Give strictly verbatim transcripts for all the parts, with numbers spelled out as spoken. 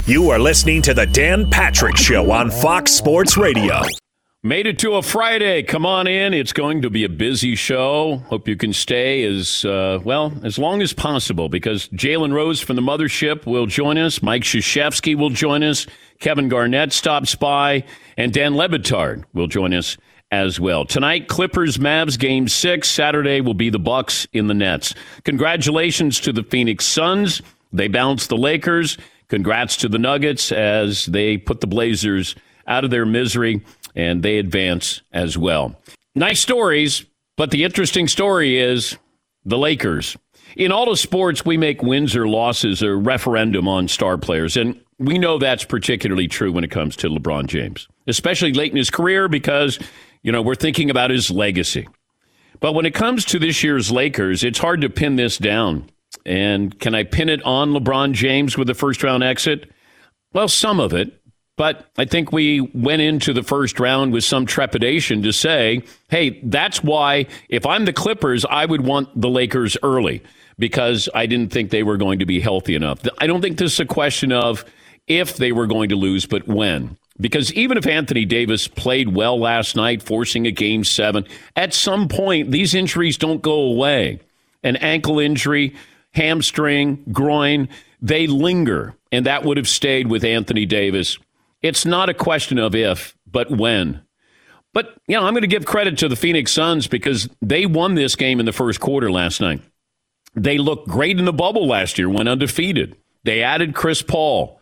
You are listening to the Dan Patrick Show on Fox Sports Radio. Made it to a Friday. Come on in. It's going to be a busy show. Hope you can stay as, uh, well, as long as possible because Jalen Rose from the Mothership will join us. Mike Krzyzewski will join us. Kevin Garnett stops by. And Dan Le Batard will join us as well. Tonight, Clippers Mavs Game six. Saturday will be the Bucks in the Nets. Congratulations to the Phoenix Suns. They bounced the Lakers. Congrats to the Nuggets as they put the Blazers out of their misery. And they advance as well. Nice stories, but the interesting story is the Lakers. In all of sports, we make wins or losses a referendum on star players. And we know that's particularly true when it comes to LeBron James, especially late in his career because, you know, we're thinking about his legacy. But when it comes to this year's Lakers, it's hard to pin this down. And can I pin it on LeBron James with the first round exit? Well, some of it. But I think we went into the first round with some trepidation to say, hey, that's why if I'm the Clippers, I would want the Lakers early because I didn't think they were going to be healthy enough. I don't think this is a question of if they were going to lose, but when. Because even if Anthony Davis played well last night, forcing a game seven, at some point, these injuries don't go away. An ankle injury, hamstring, groin, they linger. And that would have stayed with Anthony Davis. It's not a question of if, but when. But, you know, I'm going to give credit to the Phoenix Suns because they won this game in the first quarter last night. They looked great in the bubble last year, went undefeated. They added Chris Paul,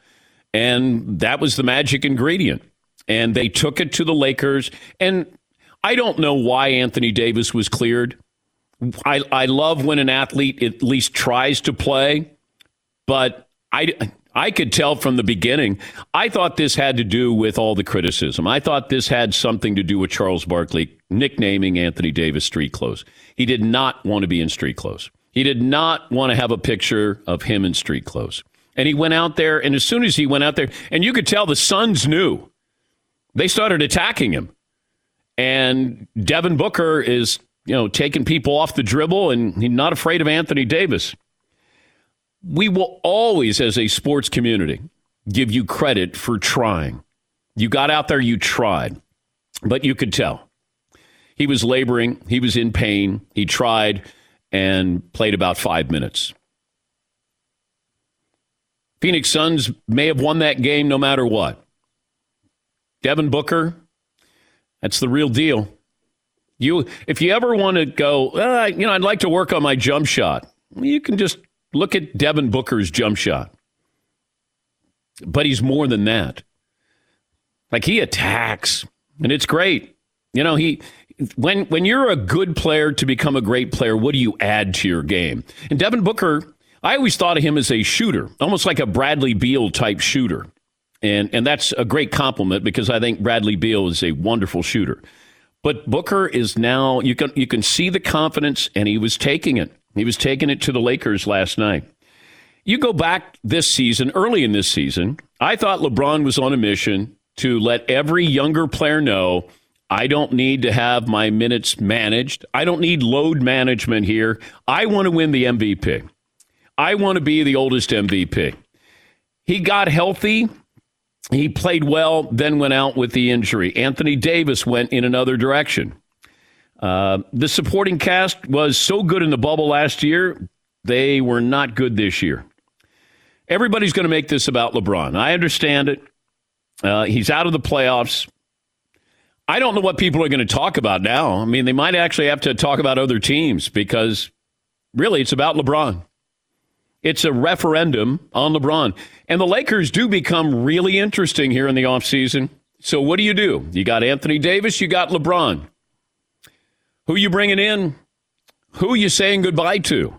and that was the magic ingredient. And they took it to the Lakers. And I don't know why Anthony Davis was cleared. I, I love when an athlete at least tries to play, but I... I could tell from the beginning, I thought this had to do with all the criticism. I thought this had something to do with Charles Barkley nicknaming Anthony Davis street clothes. He did not want to be in street clothes. He did not want to have a picture of him in street clothes. And he went out there, and as soon as he went out there, and you could tell the Suns knew, they started attacking him. And Devin Booker is, you know, taking people off the dribble, and he's not afraid of Anthony Davis. We will always, as a sports community, give you credit for trying. You got out there, you tried, but you could tell. He was laboring, he was in pain, he tried, and played about five minutes. Phoenix Suns may have won that game no matter what. Devin Booker, that's the real deal. You, if you ever want to go, uh, you know, I'd like to work on my jump shot, you can just look at Devin Booker's jump shot. But he's more than that. Like, he attacks, and it's great. You know, he when when you're a good player to become a great player, what do you add to your game? And Devin Booker, I always thought of him as a shooter, almost like a Bradley Beal type shooter. And and that's a great compliment because I think Bradley Beal is a wonderful shooter. But Booker is now, you can you can see the confidence, and he was taking it. He was taking it to the Lakers last night. You go back this season, early in this season, I thought LeBron was on a mission to let every younger player know, I don't need to have my minutes managed. I don't need load management here. I want to win the M V P. I want to be the oldest M V P. He got healthy. He played well, then went out with the injury. Anthony Davis went in another direction. Uh, the supporting cast was so good in the bubble last year, they were not good this year. Everybody's going to make this about LeBron. I understand it. Uh, he's out of the playoffs. I don't know what people are going to talk about now. I mean, they might actually have to talk about other teams because really it's about LeBron. It's a referendum on LeBron. And the Lakers do become really interesting here in the offseason. So what do you do? You got Anthony Davis, you got LeBron. Who you bringing in? Who you saying goodbye to?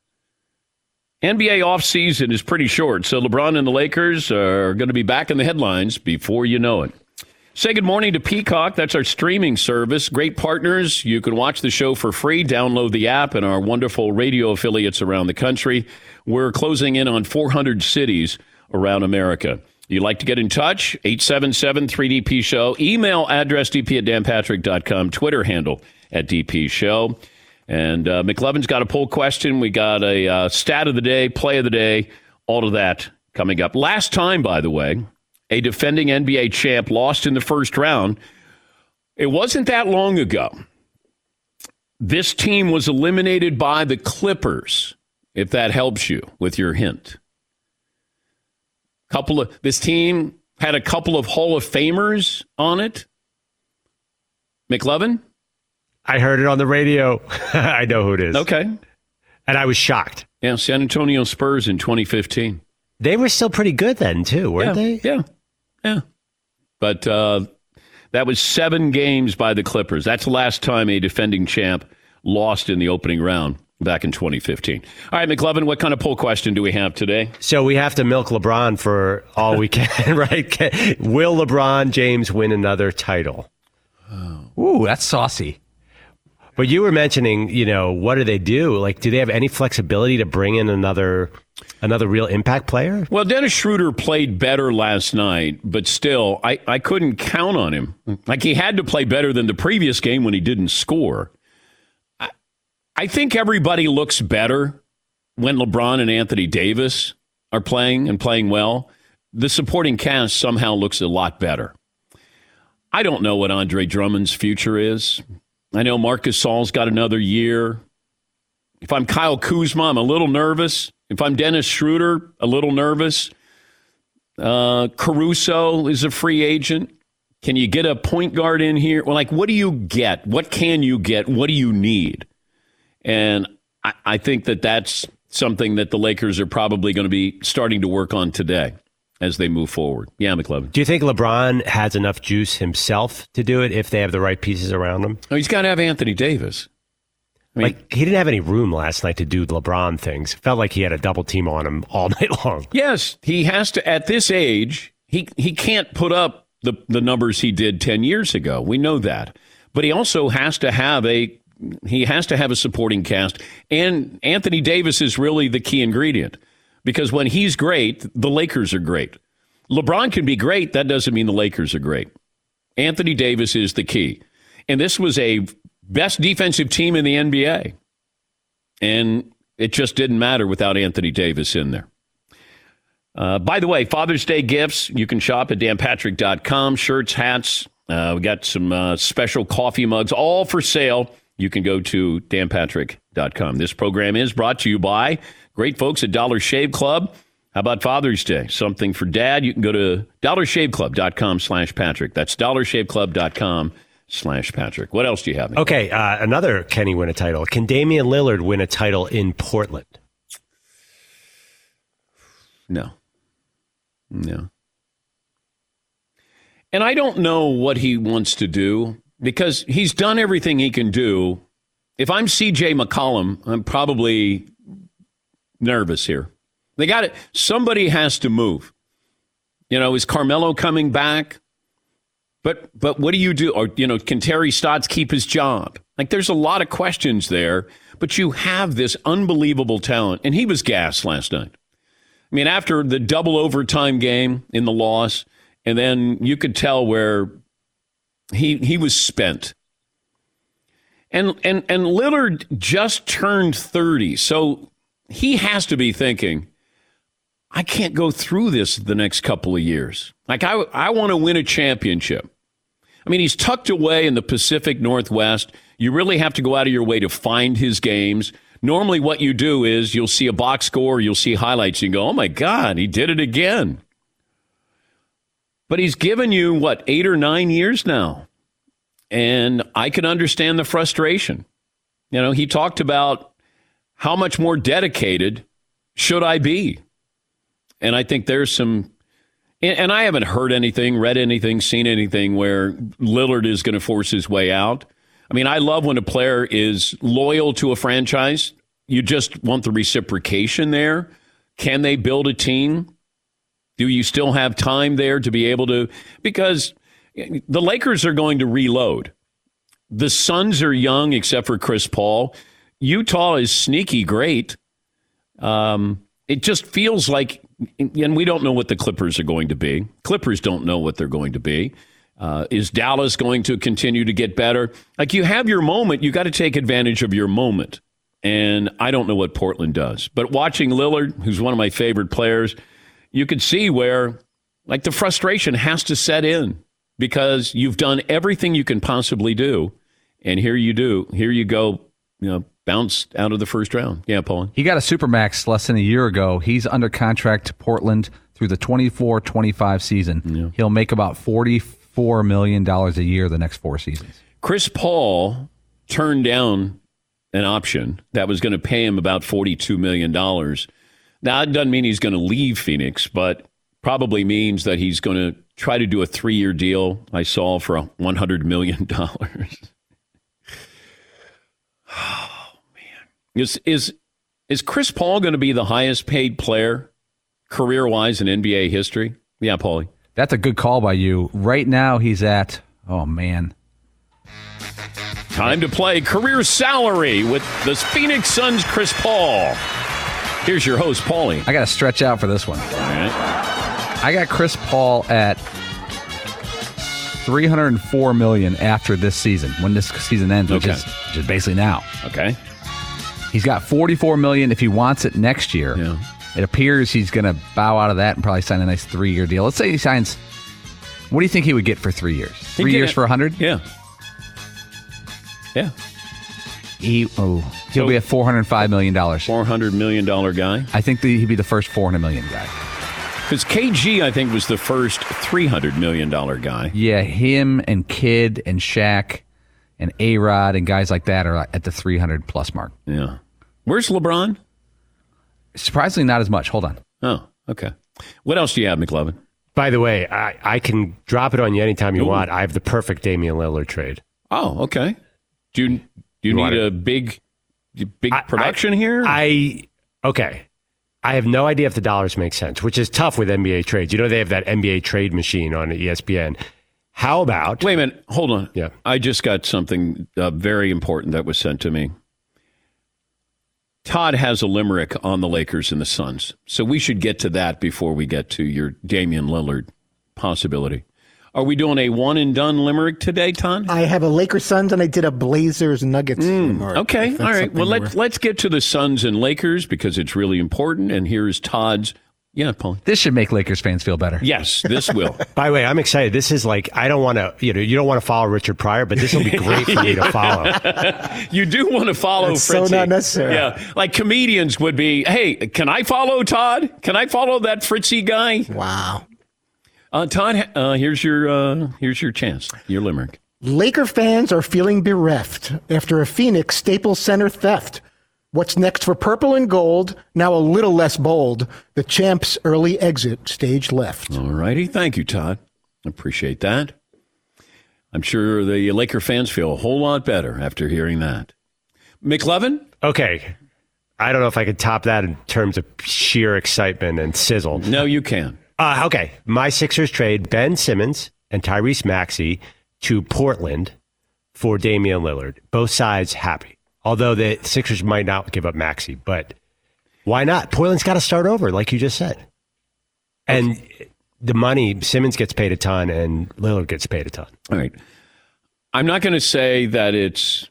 N B A offseason is pretty short, so LeBron and the Lakers are going to be back in the headlines before you know it. Say good morning to Peacock. That's our streaming service. Great partners. You can watch the show for free. Download the app and our wonderful radio affiliates around the country. We're closing in on four hundred cities around America. You'd like to get in touch? eight seven seven three D P show. Email address d p at dan patrick dot com. Twitter handle at D P Show. And uh, McLevin's got a poll question. We got a uh, stat of the day, play of the day, all of that coming up. Last time, by the way, a defending N B A champ lost in the first round. It wasn't that long ago. This team was eliminated by the Clippers, if that helps you with your hint. Couple of this team had a couple of Hall of Famers on it. McLovin? I heard it on the radio. I know who it is. Okay. And I was shocked. Yeah, San Antonio Spurs in twenty fifteen. They were still pretty good then, too, weren't yeah, they? Yeah, yeah. But uh, that was seven games by the Clippers. That's the last time a defending champ lost in the opening round back in twenty fifteen. All right, McLovin, what kind of poll question do we have today? So we have to milk LeBron for all we can, right? Will LeBron James win another title? Oh. Ooh, that's saucy. But you were mentioning, you know, what do they do? Like, do they have any flexibility to bring in another another real impact player? Well, Dennis Schroeder played better last night, but still, I, I couldn't count on him. Like, he had to play better than the previous game when he didn't score. I, I think everybody looks better when LeBron and Anthony Davis are playing and playing well. The supporting cast somehow looks a lot better. I don't know what Andre Drummond's future is. I know Marc Gasol's got another year. If I'm Kyle Kuzma, I'm a little nervous. If I'm Dennis Schroeder, a little nervous. Uh, Caruso is a free agent. Can you get a point guard in here? Well, like, what do you get? What can you get? What do you need? And I, I think that that's something that the Lakers are probably going to be starting to work on today as they move forward. Yeah, McLovin. Do you think LeBron has enough juice himself to do it if they have the right pieces around him? Oh, he's got to have Anthony Davis. I mean, like, he didn't have any room last night to do LeBron things. It felt like he had a double team on him all night long. Yes, he has to. At this age, he, he can't put up the, the numbers he did ten years ago. We know that. But he also has to have a he has to have a supporting cast. And Anthony Davis is really the key ingredient. Because when he's great, the Lakers are great. LeBron can be great. That doesn't mean the Lakers are great. Anthony Davis is the key. And this was a best defensive team in the N B A. And it just didn't matter without Anthony Davis in there. Uh, by the way, Father's Day gifts, you can shop at dan patrick dot com. Shirts, hats. Uh, we got some uh, special coffee mugs, all for sale. You can go to dan patrick dot com. This program is brought to you by great folks at Dollar Shave Club. How about Father's Day? Something for Dad? You can go to dollar shave club dot com slash Patrick. That's dollar shave club dot com slash Patrick. What else do you have? Nick? Okay, uh, another can he win a title? Can Damian Lillard win a title in Portland? No. No. And I don't know what he wants to do because he's done everything he can do. If I'm C J McCollum, I'm probably nervous here. They got it. Somebody has to move. You know, is Carmelo coming back? But but what do you do? Or, you know, can Terry Stotts keep his job? Like, there's a lot of questions there, but you have this unbelievable talent. And he was gassed last night. I mean, after the double overtime game in the loss, and then you could tell where he he was spent. And and and Lillard just turned thirty, so he has to be thinking, I can't go through this the next couple of years. Like, I, I want to win a championship. I mean, he's tucked away in the Pacific Northwest. You really have to go out of your way to find his games. Normally what you do is you'll see a box score, you'll see highlights, and you go, oh, my God, he did it again. But he's given you, what, eight or nine years now. And I can understand the frustration. You know, he talked about how much more dedicated should I be? And I think there's some, and I haven't heard anything, read anything, seen anything where Lillard is going to force his way out. I mean, I love when a player is loyal to a franchise. You just want the reciprocation there. Can they build a team? Do you still have time there to be able to? Because the Lakers are going to reload. The Suns are young, except for Chris Paul. Utah is sneaky great. Um, it just feels like, and we don't know what the Clippers are going to be. Clippers don't know what they're going to be. Uh, is Dallas going to continue to get better? Like, you have your moment. You got to take advantage of your moment. And I don't know what Portland does. But watching Lillard, who's one of my favorite players, you could see where, like, the frustration has to set in because you've done everything you can possibly do, and here you do, here you go, you know, bounced out of the first round. Yeah, Paul. He got a Supermax less than a year ago. He's under contract to Portland through the twenty-four twenty-five season. Yeah. He'll make about forty-four million dollars a year the next four seasons. Chris Paul turned down an option that was going to pay him about forty-two million dollars. Now, it doesn't mean he's going to leave Phoenix, but probably means that he's going to try to do a three-year deal, I saw, for one hundred million dollars. Oh, man. Is, is, is Chris Paul going to be the highest paid player career-wise in N B A history? Yeah, Paulie. That's a good call by you. Right now, he's at, oh, man. Time to play career salary with the Phoenix Suns' Chris Paul. Here's your host, Paulie. I got to stretch out for this one. All right. I got Chris Paul at three hundred four million dollars after this season, when this season ends, which, Okay. is, which is basically now. Okay. He's got forty-four million dollars if he wants it next year. Yeah. It appears he's going to bow out of that and probably sign a nice three-year deal. Let's say he signs, what do you think he would get for three years? Three get years it. for one hundred? Yeah. Yeah. He, oh, he'll So- be at four hundred five million dollars. four hundred million dollars guy. I think that he'd be the first four hundred million dollars guy. Because K G, I think, was the first three hundred million dollars guy. Yeah, him and Kidd and Shaq and A-Rod and guys like that are at the three hundred plus mark. Yeah. Where's LeBron? Surprisingly, not as much. Hold on. Oh, okay. What else do you have, McLovin? By the way, I, I can drop it on you anytime you Ooh. want. I have the perfect Damian Lillard trade. Oh, okay. Do you, do you, You need want it? a big big I- production I, here? I okay. I have no idea if the dollars make sense, which is tough with N B A trades. You know they have that N B A trade machine on E S P N. How about Wait a minute. Hold on. Yeah. I just got something uh, very important that was sent to me. Todd has a limerick on the Lakers and the Suns. So we should get to that before we get to your Damian Lillard possibility. Are we doing a one and done limerick today, Todd? I have a Lakers Suns and I did a Blazers Nuggets. limerick, Okay. if All that's right. Well, something let's we're- let's get to the Suns and Lakers because it's really important. And here's Todd's. Yeah, Paul. This should make Lakers fans feel better. Yes, this will. By the way, I'm excited. This is like I don't want to, you know, you don't want to follow Richard Pryor, but this will be great for me to follow. You do want to follow It's so Fritzy. not necessary. Yeah, like comedians would be, hey, can I follow Todd? Can I follow that Fritzy guy? Wow. Uh, Todd, uh, here's your uh, here's your chance, your limerick. Laker fans are feeling bereft after a Phoenix Staples Center theft. What's next for purple and gold? Now a little less bold. The champ's early exit stage left. All righty. Thank you, Todd. Appreciate that. I'm sure the Laker fans feel a whole lot better after hearing that. McLevin? Okay. I don't know if I could top that in terms of sheer excitement and sizzle. No, you can. Uh, okay. My Sixers trade Ben Simmons and Tyrese Maxey to Portland for Damian Lillard. Both sides happy. Although the Sixers might not give up Maxey, but why not? Portland's got to start over, like you just said. And the money, Simmons gets paid a ton and Lillard gets paid a ton. All right. I'm not going to say that it's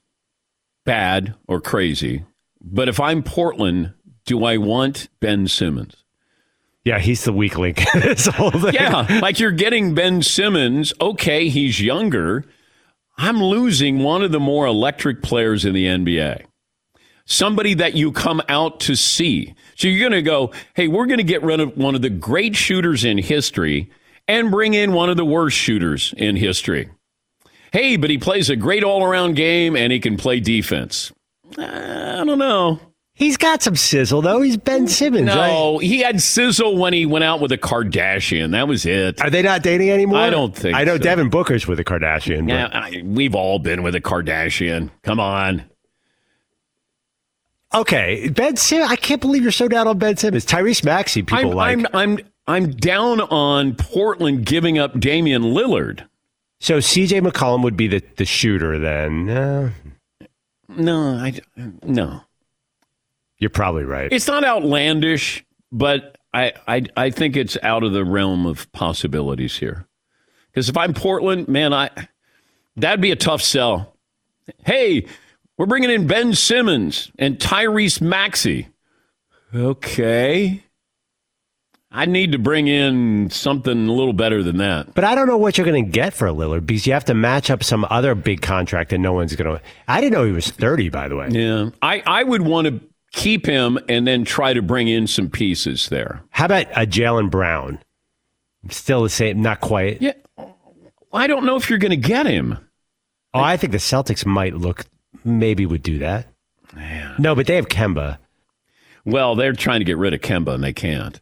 bad or crazy, but if I'm Portland, do I want Ben Simmons? Yeah, he's the weak link in this whole thing. Yeah, like you're getting Ben Simmons. Okay, he's younger. I'm losing one of the more electric players in the N B A. Somebody that you come out to see. So you're going to go, hey, we're going to get rid of one of the great shooters in history and bring in one of the worst shooters in history. Hey, but he plays a great all-around game and he can play defense. I don't know. He's got some sizzle, though. He's Ben Simmons. No, he had sizzle when he went out with a Kardashian. That was it. Are they not dating anymore? I don't think I know so. Devin Booker's with a Kardashian. But Yeah, I, we've all been with a Kardashian. Come on. Okay, Ben Simmons. I can't believe you're so down on Ben Simmons. Tyrese Maxey, people I'm, like. I'm I'm I'm down on Portland giving up Damian Lillard. So C J McCollum would be the, the shooter then. Uh, No, I no. you're probably right. It's not outlandish, but I I I think it's out of the realm of possibilities here. Because if I'm Portland, man, I that'd be a tough sell. Hey, we're bringing in Ben Simmons and Tyrese Maxey. Okay. I need to bring in something a little better than that. But I don't know what you're going to get for Lillard because you have to match up some other big contract that no one's going to. I didn't know he was thirty, by the way. Yeah, I, I would want to keep him and then try to bring in some pieces there. How about a Jaylen Brown? Still the same, not quite. Yeah, I don't know if you're going to get him. Oh, I think the Celtics might look, maybe would do that. Man. No, but they have Kemba. Well, they're trying to get rid of Kemba and they can't.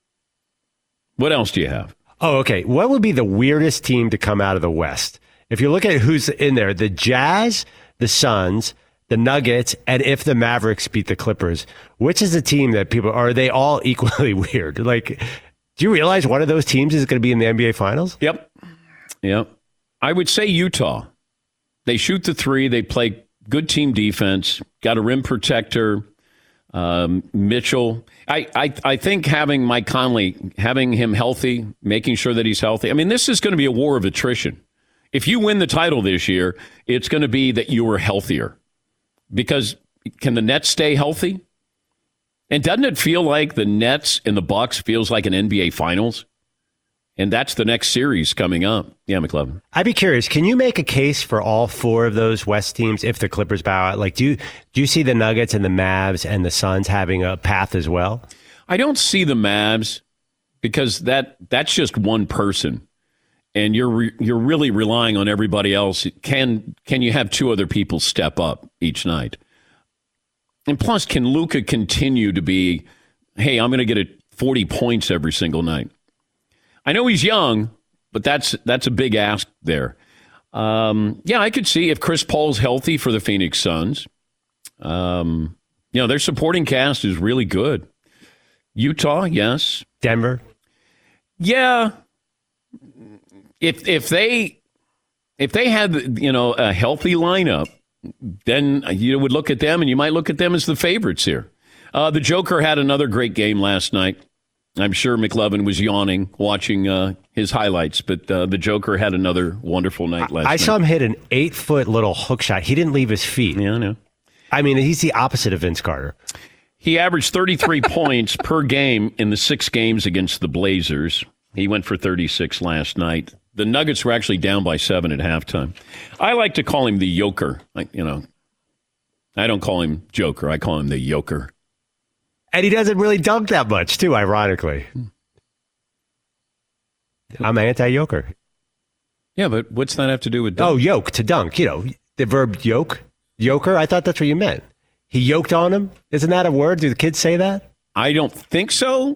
What else do you have? Oh, okay. What would be the weirdest team to come out of the West? If you look at who's in there, the Jazz, the Suns, the Nuggets, and if the Mavericks beat the Clippers, which is the team that people, are they all equally weird? Like, do you realize one of those teams is going to be in the N B A Finals? Yep. Yep. I would say Utah. They shoot the three. They play good team defense, got a rim protector. Um, Mitchell, I, I, I think having Mike Conley, having him healthy, making sure that he's healthy. I mean, this is going to be a war of attrition. If you win the title this year, it's going to be that you were healthier. Because can the Nets stay healthy? And doesn't it feel like the Nets and the Bucks feels like an N B A Finals? And that's the next series coming up. Yeah, McLovin. I'd be curious. Can you make a case for all four of those West teams if the Clippers bow out? Like, do you do you see the Nuggets and the Mavs and the Suns having a path as well? I don't see the Mavs because that that's just one person, and you're re, you're really relying on everybody else. Can can you have two other people step up each night? And plus, can Luka continue to be, hey, I'm going to get a forty points every single night? I know he's young, but that's that's a big ask there. Um, yeah, I could see if Chris Paul's healthy for the Phoenix Suns. Um, you know, their supporting cast is really good. Utah, yes. Denver? Yeah. If if they if they had, you know, a healthy lineup, then you would look at them and you might look at them as the favorites here. Uh, the Joker had another great game last night. I'm sure McLovin was yawning watching uh, his highlights, but uh, the Joker had another wonderful night last I night. I saw him hit an eight-foot little hook shot. He didn't leave his feet. Yeah, I know. I mean, he's the opposite of Vince Carter. He averaged thirty-three points per game in the six games against the Blazers. He went for thirty-six last night. The Nuggets were actually down by seven at halftime. I like to call him the Yoker. Like, you know, I don't call him Joker. I call him the Yoker. And he doesn't really dunk that much, too, ironically. I'm anti-yoker. Yeah, but what's that have to do with dunk? Oh, yoke, to dunk. You know, the verb yoke. Yoker? I thought that's what you meant. He yoked on him? Isn't that a word? Do the kids say that? I don't think so.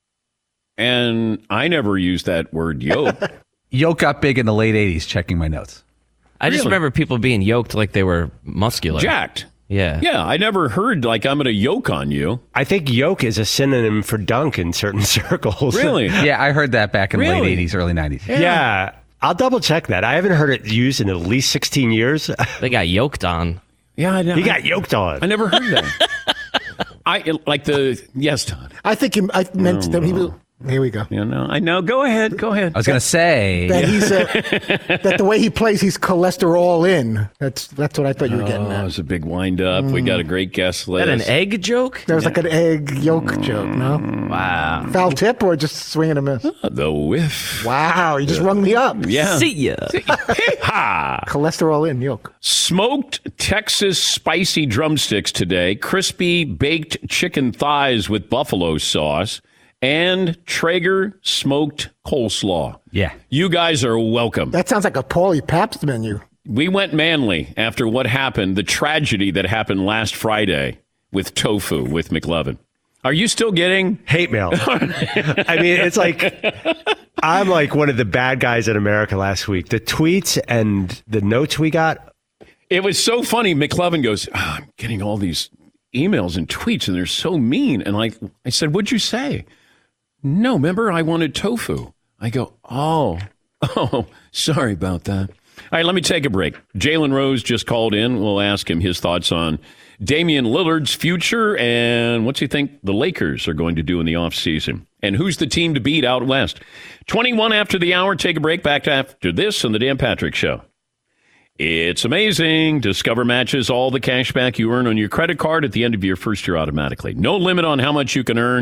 And I never used that word yoke. Yoke got big in the late eighties, checking my notes. I just Really? remember people being yoked like they were muscular. Jacked. Yeah. Yeah, I never heard like I'm going to yoke on you. I think yoke is a synonym for dunk in certain circles. Really? Yeah, I heard that back in the Really? late eighties, early nineties. Yeah. yeah. I'll double check that. I haven't heard it used in at least sixteen years. They got yoked on. Yeah, I know. He got yoked on. I never heard that. I like the yes, Todd. I think he, I meant Oh, that he was. Here we go. You know, I know. Go ahead. Go ahead. I was going to say, That he's a, that the way he plays, he's cholesterol in. That's that's what I thought you were getting Oh, it at. was a big wind up. We got a great guest Is list. that an egg joke? There was like an egg yolk Mm. joke, no? Wow. Foul tip or just swing and a miss? The whiff. Wow, you just rung me up. Yeah. See ya. Ha! Cholesterol in yolk. Smoked Texas spicy drumsticks today, crispy baked chicken thighs with buffalo sauce, and Traeger smoked coleslaw. yeah. You guys are welcome. That sounds like a Paulie Pabst menu. We went manly after what happened, the tragedy that happened last Friday with tofu with McLovin. Are you still getting Hate mail. I mean, it's like I'm like one of the bad guys in America last week. The tweets and the notes we got. It was so funny. McLovin goes, oh, I'm getting all these emails and tweets, and they're so mean. And like I said, what'd you say? No, remember, I wanted tofu. I go, oh, oh, sorry about that. All right, let me take a break. Jalen Rose just called in. We'll ask him his thoughts on Damian Lillard's future and what's he think the Lakers are going to do in the offseason. And who's the team to beat out west? twenty-one after the hour. Take a break. Back after this on the Dan Patrick Show. It's amazing. Discover matches all the cash back you earn on your credit card at the end of your first year automatically. No limit on how much you can earn.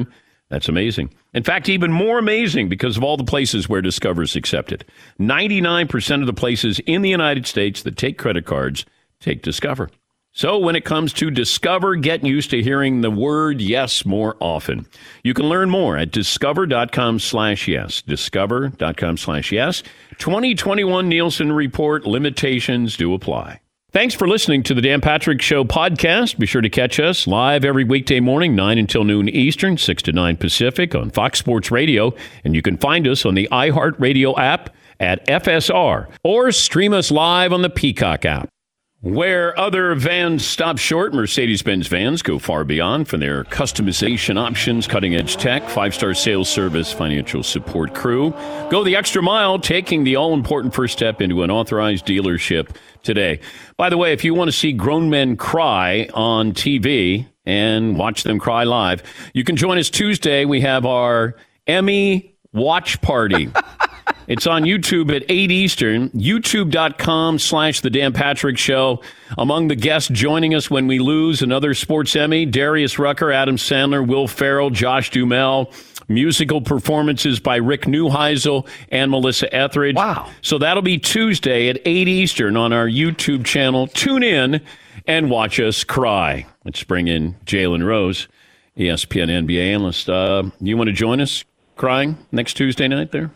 That's amazing. In fact, even more amazing because of all the places where Discover is accepted. ninety-nine percent of the places in the United States that take credit cards take Discover. So when it comes to Discover, get used to hearing the word yes more often. You can learn more at discover.com slash yes. Discover.com slash yes. twenty twenty-one Nielsen Report. Limitations do apply. Thanks for listening to the Dan Patrick Show podcast. Be sure to catch us live every weekday morning, nine until noon Eastern, six to nine Pacific on Fox Sports Radio. And you can find us on the iHeartRadio app at F S R or stream us live on the Peacock app. Where other vans stop short, Mercedes-Benz vans go far beyond for their customization options, cutting-edge tech, five-star sales service, financial support crew. Go the extra mile, taking the all-important first step into an authorized dealership today. By the way, if you want to see grown men cry on T V and watch them cry live, you can join us Tuesday. We have our Emmy watch party. It's on YouTube at eight Eastern, youtube.com slash The Dan Patrick Show. Among the guests joining us when we lose another sports Emmy, Darius Rucker, Adam Sandler, Will Ferrell, Josh Duhamel. Musical performances by Rick Neuheisel and Melissa Etheridge. Wow. So that'll be Tuesday at eight Eastern on our YouTube channel. Tune in and watch us cry. Let's bring in Jalen Rose, E S P N N B A analyst. Uh, you want to join us crying next Tuesday night there?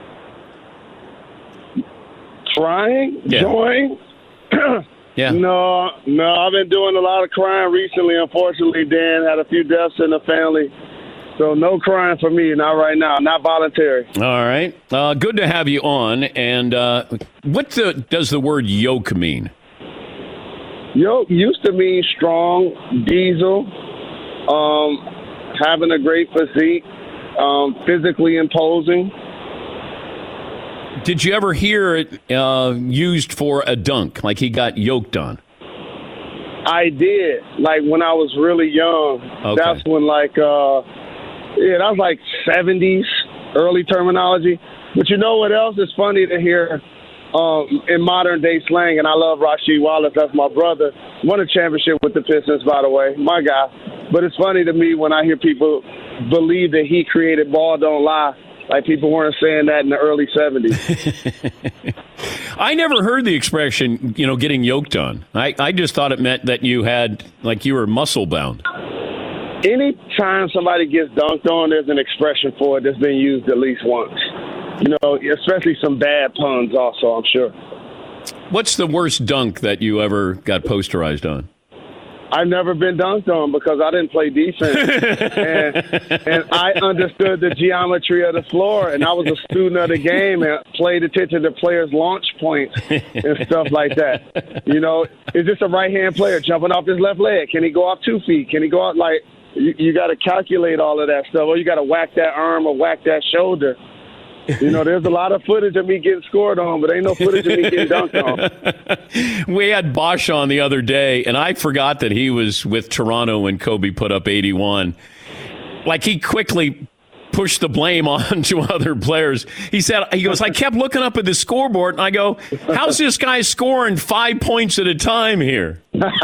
Crying? Yeah. Join? Yeah. No, no, I've been doing a lot of crying recently, unfortunately, Dan. Had a few deaths in the family. So no crying for me, not right now, not voluntary. All right. Uh, good to have you on. And uh, what the, does the word yoke mean? Yoke used to mean strong, diesel, um, having a great physique, um, physically imposing. Did you ever hear it uh, used for a dunk, like he got yoked on? I did. Like when I was really young. Okay. That's when like, uh, yeah, that was like seventies, early terminology. But you know what else is funny to hear um, in modern day slang? And I love Rasheed Wallace. That's my brother. Won a championship with the Pistons, by the way. My guy. But it's funny to me when I hear people believe that he created Ball Don't Lie. Like people weren't saying that in the early seventies. I never heard the expression, you know, getting yoked on. I, I just thought it meant that you had, like you were muscle bound. Anytime somebody gets dunked on, there's an expression for it that's been used at least once. You know, especially some bad puns also, I'm sure. What's the worst dunk that you ever got posterized on? I've never been dunked on because I didn't play defense. and, and I understood the geometry of the floor, and I was a student of the game and paid attention to players' launch points and stuff like that. You know, is this a right-hand player jumping off his left leg? Can he go off two feet? Can he go out like you, you got to calculate all of that stuff, or you got to whack that arm or whack that shoulder. You know, there's a lot of footage of me getting scored on, but ain't no footage of me getting dunked on. We had Bosch on the other day, and I forgot that he was with Toronto when Kobe put up eighty-one. Like, he quickly pushed the blame on to other players. He said, he goes, I kept looking up at the scoreboard, and I go, how's this guy scoring five points at a time here?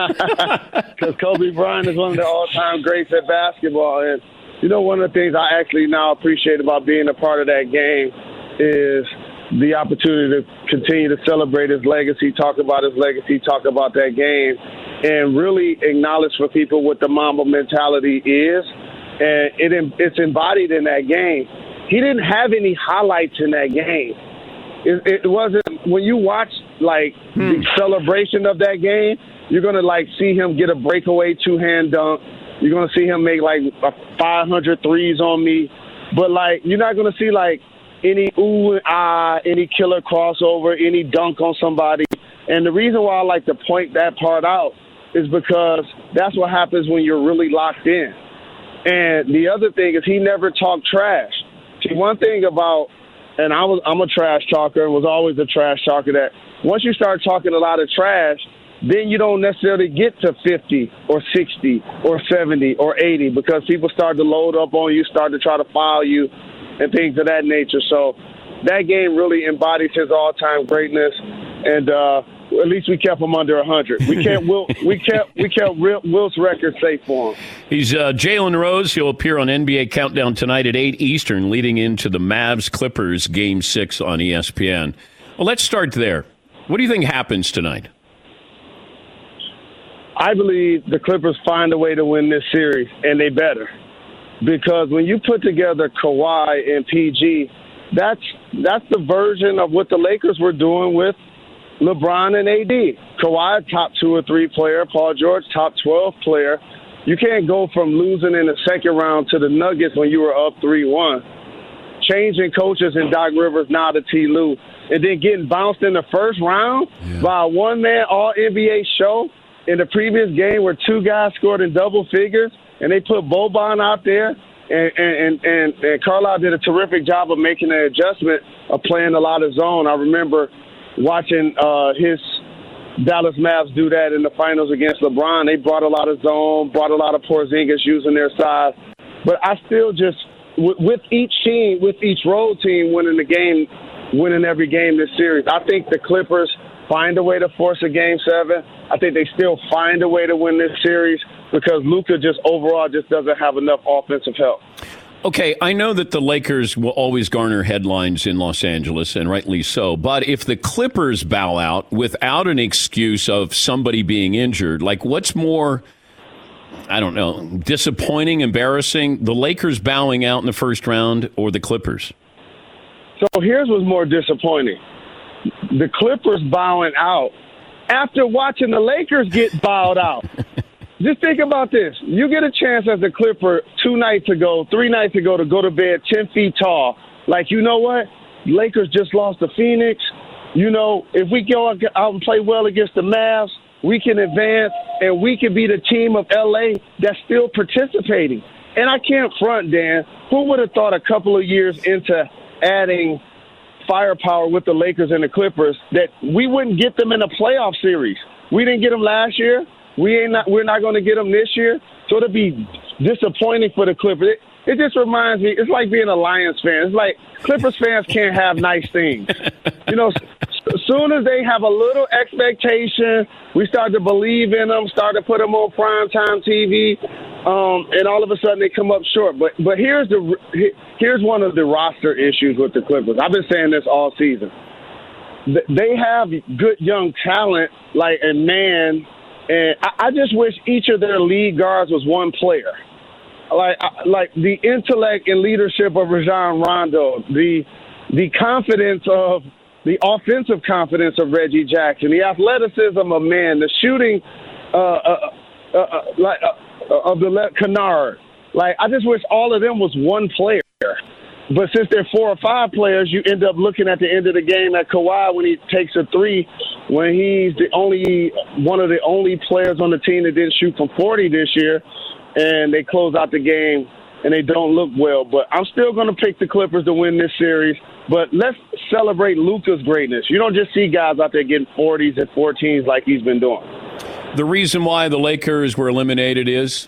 Because Kobe Bryant is one of the all-time greats at basketball, and you know, one of the things I actually now appreciate about being a part of that game is the opportunity to continue to celebrate his legacy, talk about his legacy, talk about that game, and really acknowledge for people what the Mamba mentality is. And it, it's embodied in that game. He didn't have any highlights in that game. It, it wasn't – when you watch, like, hmm. the celebration of that game, you're going to, like, see him get a breakaway two-hand dunk. You're going to see him make, like, a five hundred threes on me. But, like, you're not going to see, like, any ooh and ah, any killer crossover, any dunk on somebody. And the reason why I like to point that part out is because that's what happens when you're really locked in. And the other thing is he never talked trash. See, one thing about – and I was, I'm a trash talker and was always a trash talker – that once you start talking a lot of trash – then you don't necessarily get to fifty or sixty or seventy or eighty because people start to load up on you, start to try to foul you and things of that nature. So that game really embodies his all-time greatness. And uh, at least we kept him under one hundred. We kept Will, we kept we kept Wilt's record safe for him. He's uh, Jalen Rose. He'll appear on N B A Countdown tonight at eight Eastern, leading into the Mavs-Clippers Game six on E S P N. Well, let's start there. What do you think happens tonight? I believe the Clippers find a way to win this series, and they better. Because when you put together Kawhi and P G, that's that's the version of what the Lakers were doing with LeBron and A D. Kawhi, top two or three player. Paul George, top twelve player. You can't go from losing in the second round to the Nuggets when you were up three one. Changing coaches in Doc Rivers now to T. Lue. And then getting bounced in the first round yeah. by a one-man All-N B A show in the previous game where two guys scored in double figures. And they put Boban out there, and, and, and, and Carlisle did a terrific job of making an adjustment of playing a lot of zone. I remember watching uh, his Dallas Mavs do that in the finals against LeBron. They brought a lot of zone, brought a lot of Porzingis using their size. But I still just, with, with each team, with each road team winning the game, winning every game this series, I think the Clippers find a way to force a game seven. I think they still find a way to win this series because Luka just overall just doesn't have enough offensive help. Okay, I know that the Lakers will always garner headlines in Los Angeles, and rightly so. But if the Clippers bow out without an excuse of somebody being injured, like what's more, I don't know, disappointing, embarrassing, the Lakers bowing out in the first round or the Clippers? So here's what's more disappointing. The Clippers bowing out after watching the Lakers get bowed out. Just think about this. You get a chance as a Clipper two nights ago, three nights ago to go to bed ten feet tall. Like, you know what? Lakers just lost to Phoenix. You know, if we go out and play well against the Mavs, we can advance, and we can be the team of L A that's still participating. And I can't front, Dan. Who would have thought a couple of years into adding firepower with the Lakers and the Clippers that we wouldn't get them in a playoff series? We didn't get them last year. We ain't not, we're not going to get them this year. So it'll be disappointing for the Clippers. It, it just reminds me, it's like being a Lions fan. It's like Clippers fans can't have nice things. You know, as soon as they have a little expectation, we start to believe in them, start to put them on primetime T V, um, and all of a sudden they come up short. But but here's the here's one of the roster issues with the Clippers. I've been saying this all season. They have good young talent, like a man. And I, I just wish each of their lead guards was one player. Like like the intellect and leadership of Rajon Rondo, the the confidence of the offensive confidence of Reggie Jackson, the athleticism of man, the shooting uh, uh, uh, uh, like uh, of the Le- Kennard. Like I just wish all of them was one player. But since they're four or five players, you end up looking at the end of the game at Kawhi when he takes a three, when he's the only one of the only players on the team that didn't shoot from forty this year, and they close out the game and they don't look well. But I'm still going to pick the Clippers to win this series. But let's celebrate Luka's greatness. You don't just see guys out there getting forties and fourteens like he's been doing. The reason why the Lakers were eliminated is?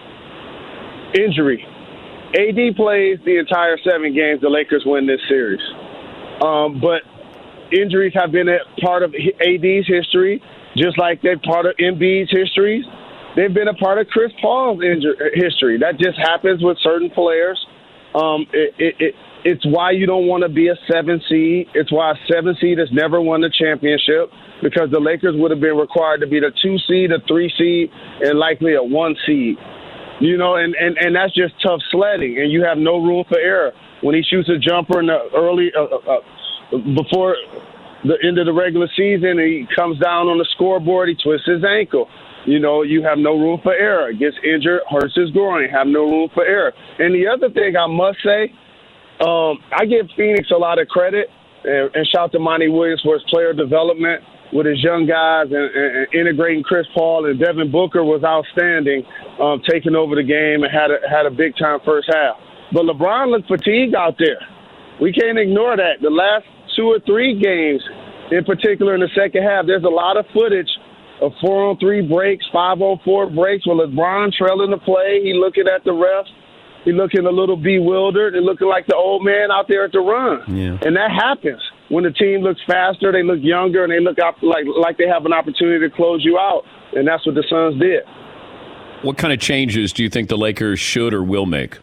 Injury. A D plays the entire seven games. The Lakers win this series. Um, but injuries have been a part of A D's history, just like they're part of Embiid's history. They've been a part of Chris Paul's inju- history. That just happens with certain players. Um, it, it, it, it's why you don't want to be a seven seed. It's why a seven seed has never won the championship, because the Lakers would have been required to be the two seed, a three seed, and likely a one seed. You know, and, and, and that's just tough sledding, and you have no room for error. When he shoots a jumper in the early uh, uh, before the end of the regular season, and he comes down on the scoreboard, he twists his ankle. You know, you have no room for error. Gets injured, hurts his groin, have no room for error. And the other thing I must say, um, I give Phoenix a lot of credit, and, and shout to Monty Williams for his player development with his young guys, and, and, and integrating Chris Paul, and Devin Booker was outstanding, um, taking over the game and had a, had a big-time first half. But LeBron looked fatigued out there. We can't ignore that. The last two or three games, in particular in the second half, there's a lot of footage of four-on-three breaks, five-on-four breaks, with LeBron trailing the play. He looking at the refs. He looking a little bewildered and looking like the old man out there at the run. Yeah. And that happens. when the team looks faster, they look younger, and they look up like like they have an opportunity to close you out. And that's what the Suns did. What kind of changes do you think the Lakers should or will make?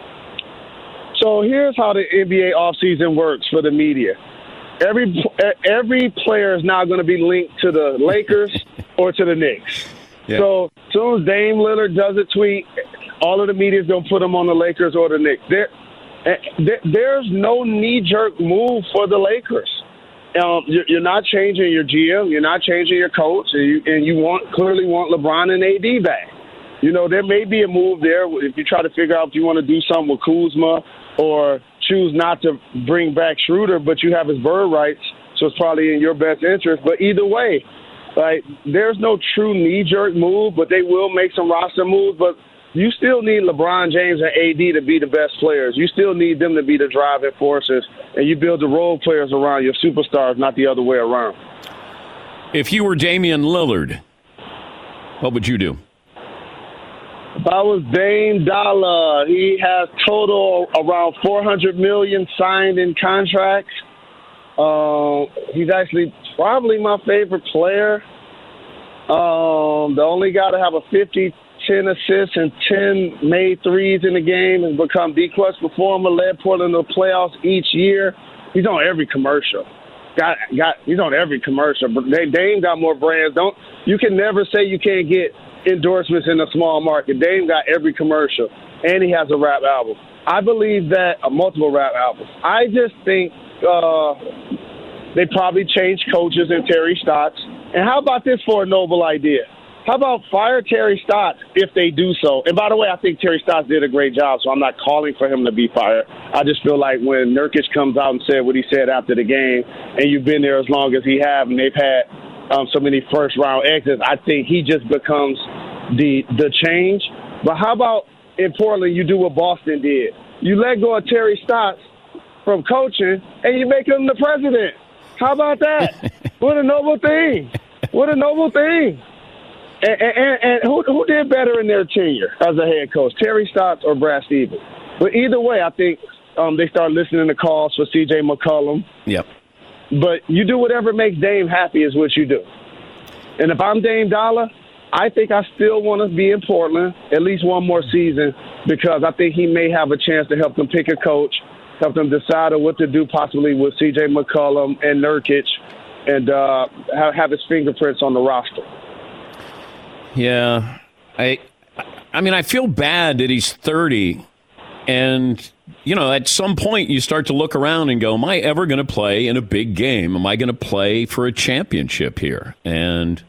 So here's how the N B A offseason works for the media. Every every player is now going to be linked to the Lakers or to the Knicks. Yeah. So as soon as Dame Lillard does a tweet, all of the media is going to put him on the Lakers or the Knicks. There, there there's no knee-jerk move for the Lakers. Um, you're, you're not changing your G M. You're not changing your coach, and you, and you want clearly want LeBron and A D back. You know, there may be a move there if you try to figure out if you want to do something with Kuzma or choose not to bring back Schroeder, but you have his bird rights, so it's probably in your best interest. But either way, like, there's no true knee-jerk move, but they will make some roster moves. But you still need LeBron James and A D to be the best players. You still need them to be the driving forces, and you build the role players around your superstars, not the other way around. If you were Damian Lillard, what would you do? If I was Dame Dollar, he has total around four hundred million dollars signed in contracts. Uh, he's actually probably my favorite player. Um, the only guy to have a fifty, ten assists, and ten made threes in the game has become the clutch performer, led Portland to the playoffs each year. He's on every commercial. Got got. He's on every commercial. But Dame got more brands. Don't you can never say you can't get endorsements in a small market. Dame got every commercial, and he has a rap album. I believe that uh, multiple rap albums. I just think uh, they probably changed coaches in Terry Stotts. And how about this for a noble idea? How about fire Terry Stotts if they do so? And by the way, I think Terry Stotts did a great job, so I'm not calling for him to be fired. I just feel like when Nurkic comes out and said what he said after the game, and you've been there as long as he have, and they've had Um, so many first-round exits, I think he just becomes the the change. But how about in Portland you do what Boston did? You let go of Terry Stotts from coaching, and you make him the president. How about that? What a noble thing. What a noble thing. And, and, and who, who did better in their tenure as a head coach, Terry Stotts or Brad Stevens? But either way, I think um, they start listening to calls for C J McCollum. Yep. But you do whatever makes Dame happy is what you do. And if I'm Dame Dollar, I think I still want to be in Portland at least one more season because I think he may have a chance to help them pick a coach, help them decide on what to do possibly with C J McCollum and Nurkic, and uh, have, have his fingerprints on the roster. Yeah. I, I mean, I feel bad that he's thirty and – you know, at some point you start to look around and go, am I ever going to play in a big game? Am I going to play for a championship here? And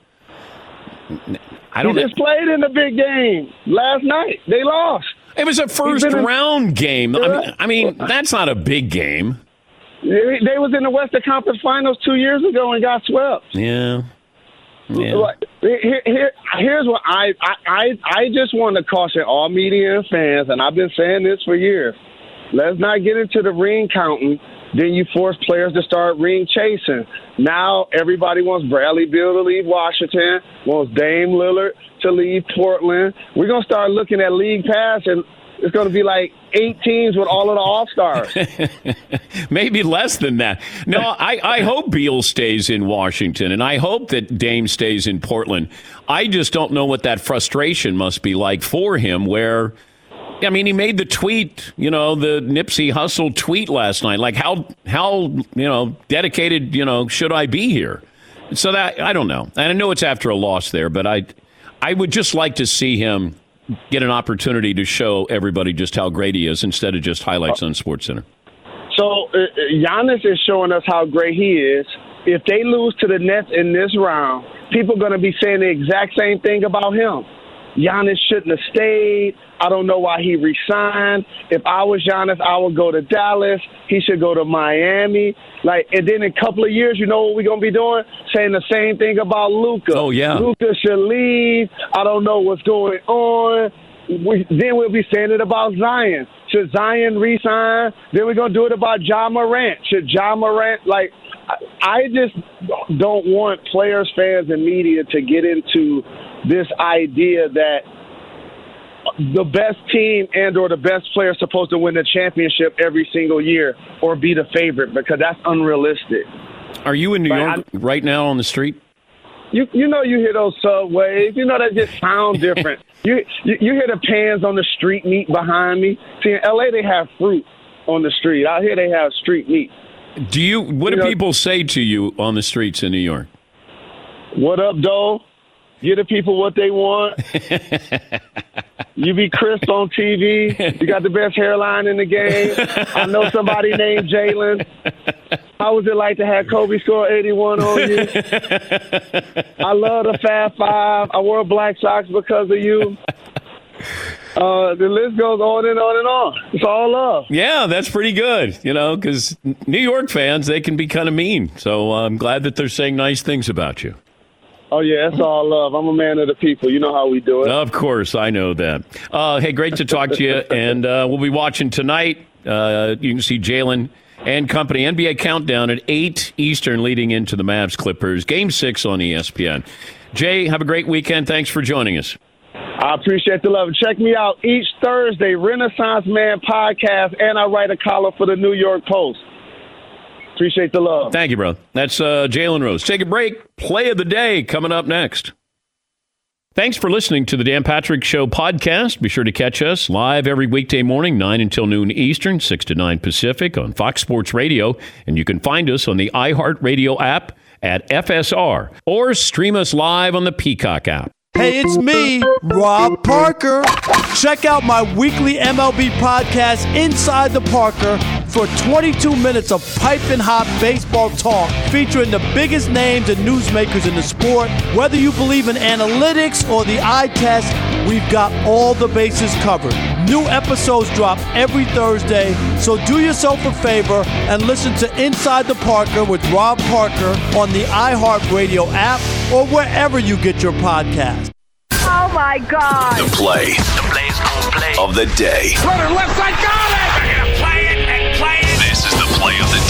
I don't He just know. played in a big game last night. They lost. It was a first round game. I mean, I mean, that's not a big game. They, they was in the Western Conference Finals two years ago and got swept. Yeah. Yeah. Here, here, here's what I, I, I, I just want to caution all media and fans, and I've been saying this for years. Let's not get into the ring counting. Then you force players to start ring chasing. Now everybody wants Bradley Beal to leave Washington, wants Dame Lillard to leave Portland. We're going to start looking at League Pass, and it's going to be like eight teams with all of the All-Stars. Maybe less than that. No, I, I hope Beal stays in Washington, and I hope that Dame stays in Portland. I just don't know what that frustration must be like for him where – I mean, he made the tweet, you know, the Nipsey Hussle tweet last night. Like, how, how, you know, dedicated, you know, should I be here? So that, I don't know. And I know it's after a loss there, but I, I would just like to see him get an opportunity to show everybody just how great he is instead of just highlights on SportsCenter. So, uh, Giannis is showing us how great he is. If they lose to the Nets in this round, people are going to be saying the exact same thing about him. Giannis shouldn't have stayed. I don't know why he resigned. If I was Giannis, I would go to Dallas. He should go to Miami. Like, and then in a couple of years, you know what we're going to be doing? Saying the same thing about Luka. Oh, yeah. Luka should leave. I don't know what's going on. We, then we'll be saying it about Zion. Should Zion resign? Then we're going to do it about Ja Morant. Should Ja Morant, like, I just don't want players, fans, and media to get into this idea that the best team and or the best player supposed to win the championship every single year or be the favorite, because that's unrealistic. Are you in New But York I'm- right now on the street? You you know you hear those subways. You know that just sound different. you, you you hear the pans on the street meat behind me. See, in L A they have fruit on the street. Out here they have street meat. Do you? What You do know- people say to you on the streets in New York? What up, Dole? Give the people what they want. You be crisp on T V. You got the best hairline in the game. I know somebody named Jalen. How was it like to have Kobe score eighty-one on you? I love the Fab Five. I wore black socks because of you. Uh, the list goes on and on and on. It's all love. Yeah, that's pretty good. You know, because New York fans, they can be kind of mean. So uh, I'm glad that they're saying nice things about you. Oh, yeah, it's all love. I'm a man of the people. You know how we do it. Of course, I know that. Uh, hey, great to talk to you. And uh, we'll be watching tonight. Uh, you can see Jalen and company. N B A Countdown at eight Eastern leading into the Mavs Clippers. Game six on E S P N. Jay, have a great weekend. Thanks for joining us. I appreciate the love. Check me out each Thursday, Renaissance Man Podcast, and I write a column for the New York Post. Appreciate the love. Thank you, bro. That's uh, Jalen Rose. Take a break. Play of the day coming up next. Thanks for listening to the Dan Patrick Show podcast. Be sure to catch us live every weekday morning, nine until noon Eastern, six to nine Pacific on Fox Sports Radio. And you can find us on the iHeartRadio app at F S R or stream us live on the Peacock app. Hey, it's me, Rob Parker. Check out my weekly M L B podcast, Inside the Parker, for twenty-two minutes of piping hot baseball talk featuring the biggest names and newsmakers in the sport. Whether you believe in analytics or the eye test, we've got all the bases covered. New episodes drop every Thursday, so do yourself a favor and listen to Inside the Parker with Rob Parker on the iHeartRadio app or wherever you get your podcast. Oh, my God. The play. The play's gonna play. Of the day. Runner left side, got it! They're going to play it and play it. This is the play of the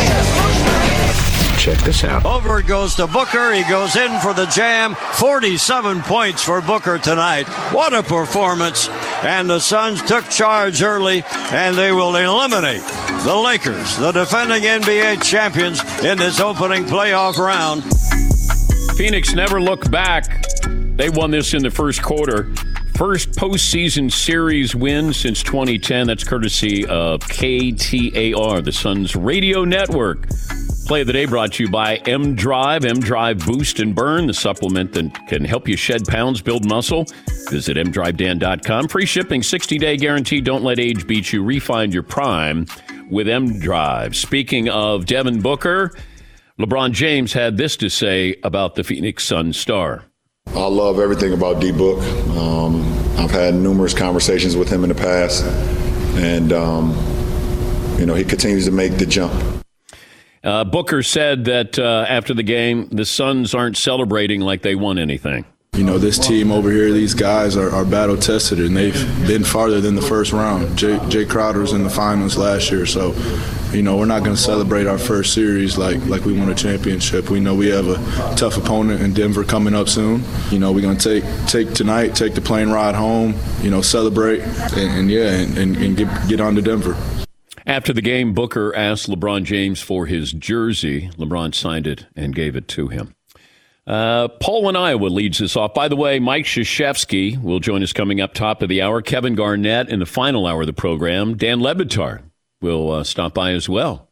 day. Check this out. Over it goes to Booker. He goes in for the jam. forty-seven points for Booker tonight. What a performance. And the Suns took charge early, and they will eliminate the Lakers, the defending N B A champions, in this opening playoff round. Phoenix never looked back. They won this in the first quarter. First postseason series win since twenty ten. That's courtesy of K T A R, the Suns radio network. Play of the day brought to you by M Drive. M Drive Boost and Burn, the supplement that can help you shed pounds, build muscle. Visit m drive dan dot com. Free shipping, sixty-day guarantee. Don't let age beat you. Refine your prime with M Drive. Speaking of Devin Booker, LeBron James had this to say about the Phoenix Suns star. I love everything about D-Book. Um, I've had numerous conversations with him in the past, and, um, you know, he continues to make the jump. Uh, Booker said that uh, after the game, the Suns aren't celebrating like they won anything. You know, this team over here, these guys are, are battle-tested, and they've been farther than the first round. Jay, Jay Crowder was in the finals last year, so, you know, we're not going to celebrate our first series like, like we won a championship. We know we have a tough opponent in Denver coming up soon. You know, we're going to take take tonight, take the plane ride home, you know, celebrate, and, and yeah, and, and, and get, get on to Denver. After the game, Booker asked LeBron James for his jersey. LeBron signed it and gave it to him. Uh, Paul in Iowa leads us off. By the way, Mike Krzyzewski will join us coming up top of the hour. Kevin Garnett in the final hour of the program. Dan Le Batard will uh, stop by as well.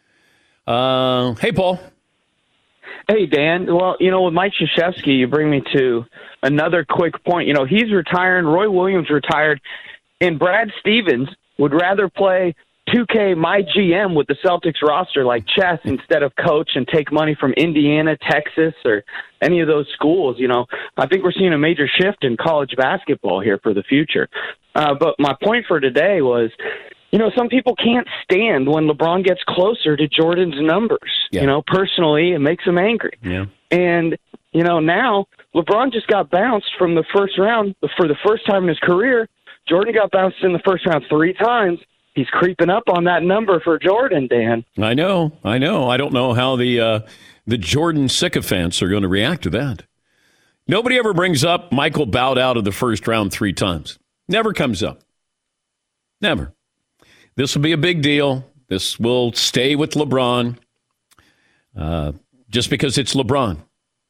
Uh, hey, Paul. Hey, Dan. Well, you know, with Mike Krzyzewski, you bring me to another quick point. You know, he's retiring. Roy Williams retired. And Brad Stevens would rather play two K My G M with the Celtics roster like chess instead of coach and take money from Indiana, Texas, or any of those schools. You know, I think we're seeing a major shift in college basketball here for the future. Uh, but my point for today was, you know, some people can't stand when LeBron gets closer to Jordan's numbers. Yeah. You know, personally, it makes them angry. Yeah. And, you know, now LeBron just got bounced from the first round for the first time in his career. Jordan got bounced in the first round three times. He's creeping up on that number for Jordan, Dan. I know, I know. I don't know how the uh, the Jordan sycophants are going to react to that. Nobody ever brings up Michael bowed out of the first round three times. Never comes up. Never. This will be a big deal. This will stay with LeBron uh, just because it's LeBron.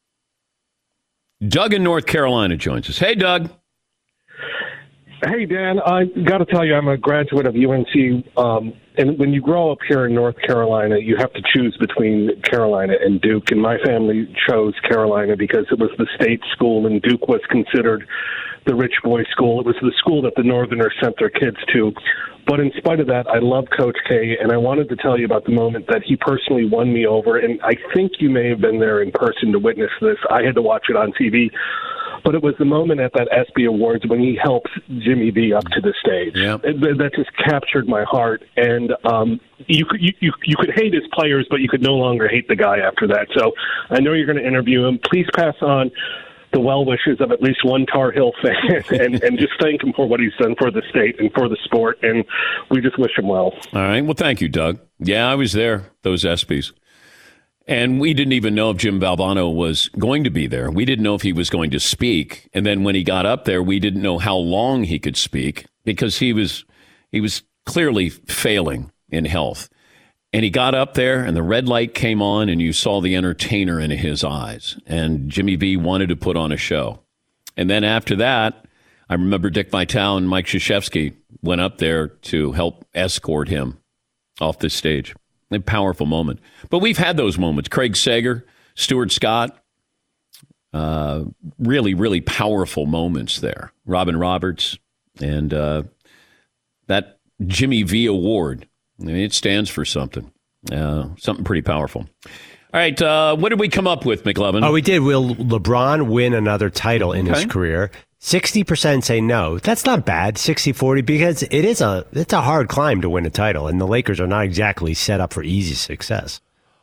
Doug in North Carolina joins us. Hey, Doug. Hey, Dan. I got to tell you, I'm a graduate of U N C. Um, and when you grow up here in North Carolina, you have to choose between Carolina and Duke. And my family chose Carolina because it was the state school, and Duke was considered the rich boy school. It was the school that the Northerners sent their kids to. But in spite of that, I love Coach K, and I wanted to tell you about the moment that he personally won me over. And I think you may have been there in person to witness this. I had to watch it on T V. But it was the moment at that ESPY Awards when he helped Jimmy B up to the stage. Yep. It, that just captured my heart. And um, you, could, you, you, you could hate his players, but you could no longer hate the guy after that. So I know you're going to interview him. Please pass on the well wishes of at least one Tar Heel fan and, and just thank him for what he's done for the state and for the sport. And we just wish him well. All right. Well, thank you, Doug. Yeah, I was there, those ESPYs. And we didn't even know if Jim Valvano was going to be there. We didn't know if he was going to speak. And then when he got up there, we didn't know how long he could speak because he was he was clearly failing in health. And he got up there and the red light came on and you saw the entertainer in his eyes. And Jimmy V wanted to put on a show. And then after that, I remember Dick Vitale and Mike Krzyzewski went up there to help escort him off the stage. A powerful moment. But we've had those moments. Craig Sager, Stuart Scott, uh, really, really powerful moments there. Robin Roberts, and uh, that Jimmy V Award. I mean, it stands for something. Uh, something pretty powerful. All right, uh, what did we come up with, McLovin? Oh, we did. Will LeBron win another title in Okay. his career? sixty percent say no. That's not bad, sixty forty, because it is a it's a hard climb to win a title, and the Lakers are not exactly set up for easy success.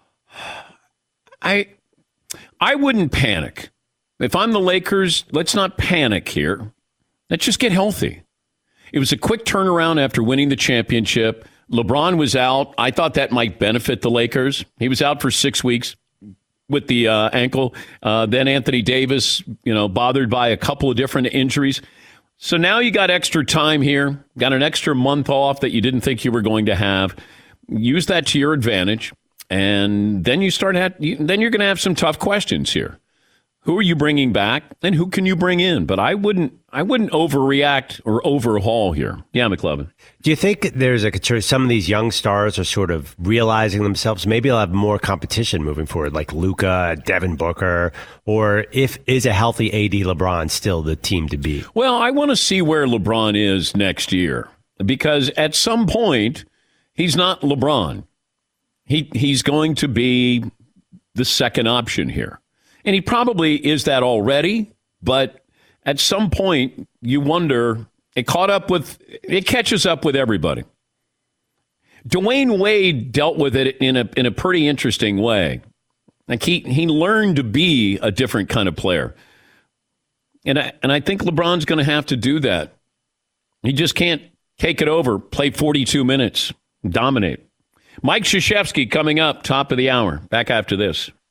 I I wouldn't panic. If I'm the Lakers, let's not panic here. Let's just get healthy. It was a quick turnaround after winning the championship. LeBron was out. I thought that might benefit the Lakers. He was out for six weeks with the uh, ankle. Uh, then Anthony Davis, you know, bothered by a couple of different injuries. So now you got extra time here, got an extra month off that you didn't think you were going to have. Use that to your advantage. And then you start at, then you're going to have some tough questions here. Who are you bringing back and who can you bring in? But I wouldn't I wouldn't overreact or overhaul here. Yeah, McLovin. Do you think there's a concern some of these young stars are sort of realizing themselves? Maybe they'll have more competition moving forward, like Luka, Devin Booker, or if is a healthy A D LeBron still the team to beat? Well, I want to see where LeBron is next year because at some point he's not LeBron. He he's going to be the second option here. And he probably is that already, but at some point you wonder, it caught up with, it catches up with everybody. Dwayne Wade dealt with it in a in a pretty interesting way. Like he he learned to be a different kind of player. And I, and I think LeBron's going to have to do that. He just can't take it over, play forty-two minutes, dominate. Mike Krzyzewski coming up, top of the hour. Back after this.